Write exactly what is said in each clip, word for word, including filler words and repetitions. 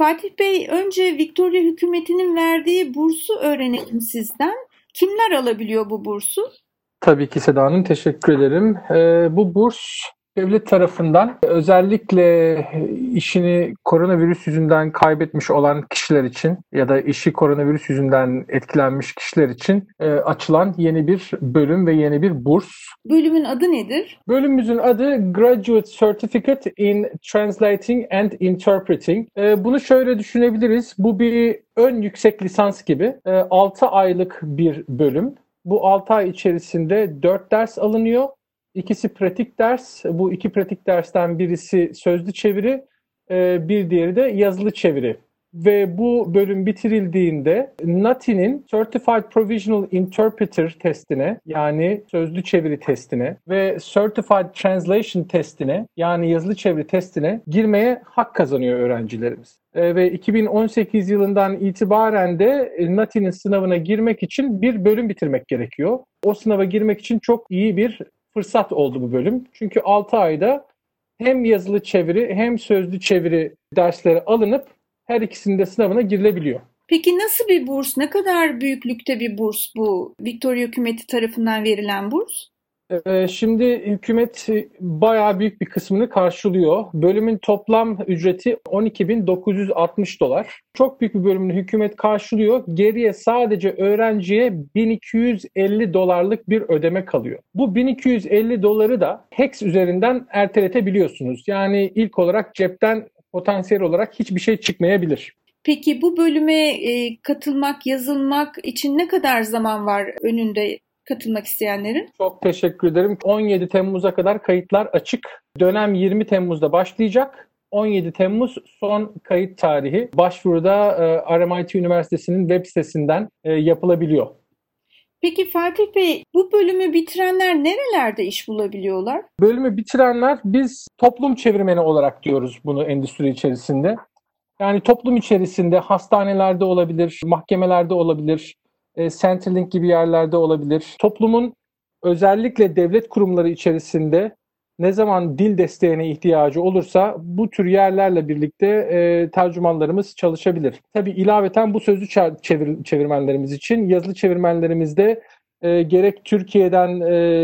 Fatih Bey, önce Victoria hükümetinin verdiği bursu öğrenelim sizden. Kimler alabiliyor bu bursu? Tabii ki Seda Hanım, teşekkür ederim. Ee, bu burs devlet tarafından özellikle işini koronavirüs yüzünden kaybetmiş olan kişiler için ya da işi koronavirüs yüzünden etkilenmiş kişiler için e, açılan yeni bir bölüm ve yeni bir burs. Bölümün adı nedir? Bölümümüzün adı Graduate Certificate in Translating and Interpreting. E, bunu şöyle düşünebiliriz. Bu bir ön yüksek lisans gibi e, altı aylık bir bölüm. Bu altı ay içerisinde dört ders alınıyor. İkisi pratik ders. Bu iki pratik dersten birisi sözlü çeviri, bir diğeri de yazılı çeviri. Ve bu bölüm bitirildiğinde N A T I'nin Certified Provisional Interpreter testine, yani sözlü çeviri testine ve Certified Translation testine, yani yazılı çeviri testine girmeye hak kazanıyor öğrencilerimiz. Ve iki bin on sekiz yılından itibaren de N A T I'nin sınavına girmek için bir bölüm bitirmek gerekiyor. O sınava girmek için çok iyi bir fırsat oldu bu bölüm. Çünkü altı ayda hem yazılı çeviri hem sözlü çeviri dersleri alınıp her ikisinin de sınavına girilebiliyor. Peki nasıl bir burs, ne kadar büyüklükte bir burs bu Victoria hükümeti tarafından verilen burs? Ee, şimdi hükümet bayağı büyük bir kısmını karşılıyor. Bölümün toplam ücreti on iki bin dokuz yüz altmış dolar. Çok büyük bir bölümünü hükümet karşılıyor. Geriye sadece öğrenciye bin iki yüz elli dolarlık bir ödeme kalıyor. Bu bin iki yüz elli doları da Hex üzerinden erteletebiliyorsunuz. Yani ilk olarak cepten potansiyel olarak hiçbir şey çıkmayabilir. Peki bu bölüme e, katılmak, yazılmak için ne kadar zaman var önünde katılmak isteyenlerin? Çok teşekkür ederim. on yedi Temmuz'a kadar kayıtlar açık. Dönem yirmi Temmuz'da başlayacak. on yedi Temmuz son kayıt tarihi. Başvuruda e, R M I T Üniversitesi'nin web sitesinden e, yapılabiliyor. Peki Fatih Bey, bu bölümü bitirenler nerelerde iş bulabiliyorlar? Bölümü bitirenler, biz toplum çevirmeni olarak diyoruz bunu endüstri içerisinde. Yani toplum içerisinde hastanelerde olabilir, mahkemelerde olabilir, e, Centrelink gibi yerlerde olabilir. Toplumun özellikle devlet kurumları içerisinde ne zaman dil desteğine ihtiyacı olursa bu tür yerlerle birlikte e, tercümanlarımız çalışabilir. Tabii ilaveten bu sözlü çevir, çevirmenlerimiz için yazılı çevirmenlerimizde e, gerek Türkiye'den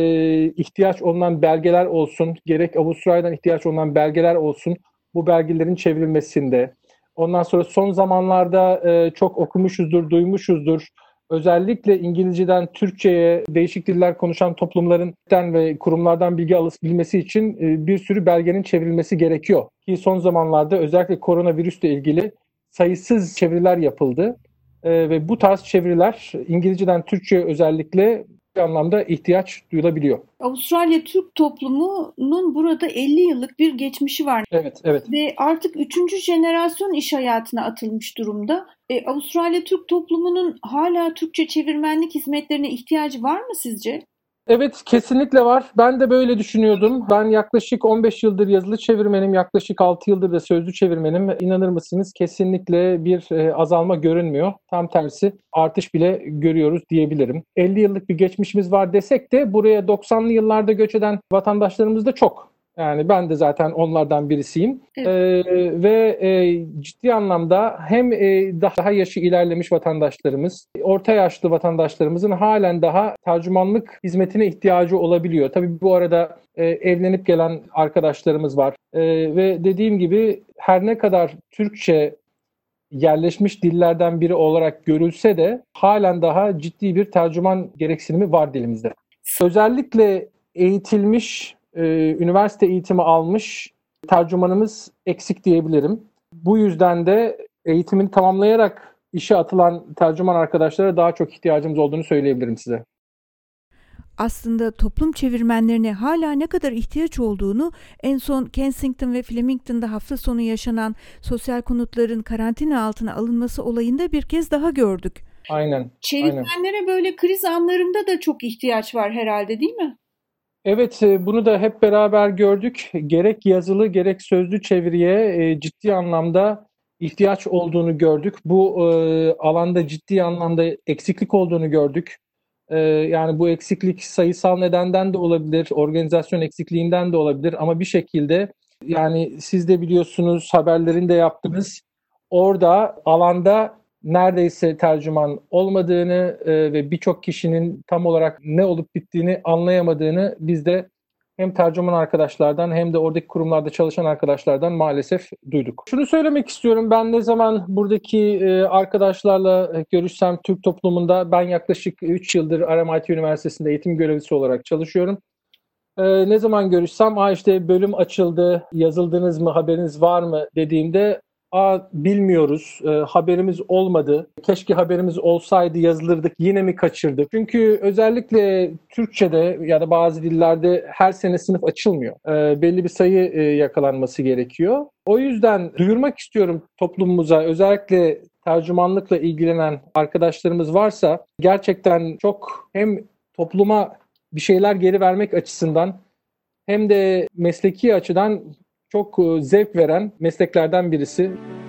e, ihtiyaç olunan belgeler olsun, gerek Avustralya'dan ihtiyaç olunan belgeler olsun, bu belgelerin çevrilmesinde. Ondan sonra son zamanlarda e, çok okumuşuzdur, duymuşuzdur. Özellikle İngilizceden Türkçe'ye değişik diller konuşan toplumların ve kurumlardan bilgi alabilmesi için e, bir sürü belgenin çevrilmesi gerekiyor. Ki son zamanlarda özellikle koronavirüsle ilgili sayısız çeviriler yapıldı. E, ve bu tarz çeviriler İngilizceden Türkçe'ye özellikle bir anlamda ihtiyaç duyulabiliyor. Avustralya Türk toplumunun burada elli yıllık bir geçmişi var. Evet, evet. Ve artık üçüncü jenerasyon iş hayatına atılmış durumda. E, Avustralya Türk toplumunun hala Türkçe çevirmenlik hizmetlerine ihtiyacı var mı sizce? Evet, kesinlikle var. Ben de böyle düşünüyordum. Ben yaklaşık on beş yıldır yazılı çevirmenim, yaklaşık altı yıldır da sözlü çevirmenim. İnanır mısınız? Kesinlikle bir e, azalma görünmüyor. Tam tersi artış bile görüyoruz diyebilirim. elli yıllık bir geçmişimiz var desek de buraya doksanlı yıllarda göç eden vatandaşlarımız da çok. Yani ben de zaten onlardan birisiyim. Evet. Ee, ve e, ciddi anlamda hem e, daha yaşı ilerlemiş vatandaşlarımız, orta yaşlı vatandaşlarımızın halen daha tercümanlık hizmetine ihtiyacı olabiliyor. Tabii bu arada e, evlenip gelen arkadaşlarımız var. E, ve dediğim gibi her ne kadar Türkçe yerleşmiş dillerden biri olarak görülse de halen daha ciddi bir tercüman gereksinimi var dilimizde. Özellikle eğitilmiş, Ee, üniversite eğitimi almış tercümanımız eksik diyebilirim. Bu yüzden de eğitimini tamamlayarak işe atılan tercüman arkadaşlara daha çok ihtiyacımız olduğunu söyleyebilirim size. Aslında toplum çevirmenlerine hala ne kadar ihtiyaç olduğunu en son Kensington ve Flemington'da hafta sonu yaşanan sosyal konutların karantina altına alınması olayında bir kez daha gördük. Aynen. Çevirmenlere aynen. böyle kriz anlarında da çok ihtiyaç var herhalde, değil mi? Evet, bunu da hep beraber gördük. Gerek yazılı gerek sözlü çeviriye ciddi anlamda ihtiyaç olduğunu gördük. Bu alanda ciddi anlamda eksiklik olduğunu gördük. Yani bu eksiklik sayısal nedenden de olabilir, organizasyon eksikliğinden de olabilir ama bir şekilde, yani siz de biliyorsunuz, haberlerini de yaptınız. orada alanda neredeyse tercüman olmadığını e, ve birçok kişinin tam olarak ne olup bittiğini anlayamadığını biz de hem tercüman arkadaşlardan hem de oradaki kurumlarda çalışan arkadaşlardan maalesef duyduk. Şunu söylemek istiyorum. Ben ne zaman buradaki e, arkadaşlarla görüşsem Türk toplumunda, ben yaklaşık üç yıldır R M I T Üniversitesi'nde eğitim görevlisi olarak çalışıyorum. E, ne zaman görüşsem, "Aa işte bölüm açıldı, yazıldınız mı, haberiniz var mı?" dediğimde, "Aa bilmiyoruz, e, haberimiz olmadı. Keşke haberimiz olsaydı, yazılırdık, yine mi kaçırdık?" Çünkü özellikle Türkçe'de ya da bazı dillerde her sene sınıf açılmıyor. E, belli bir sayı e, yakalanması gerekiyor. O yüzden duyurmak istiyorum toplumumuza, özellikle tercümanlıkla ilgilenen arkadaşlarımız varsa, gerçekten çok hem topluma bir şeyler geri vermek açısından hem de mesleki açıdan çok zevk veren mesleklerden birisi.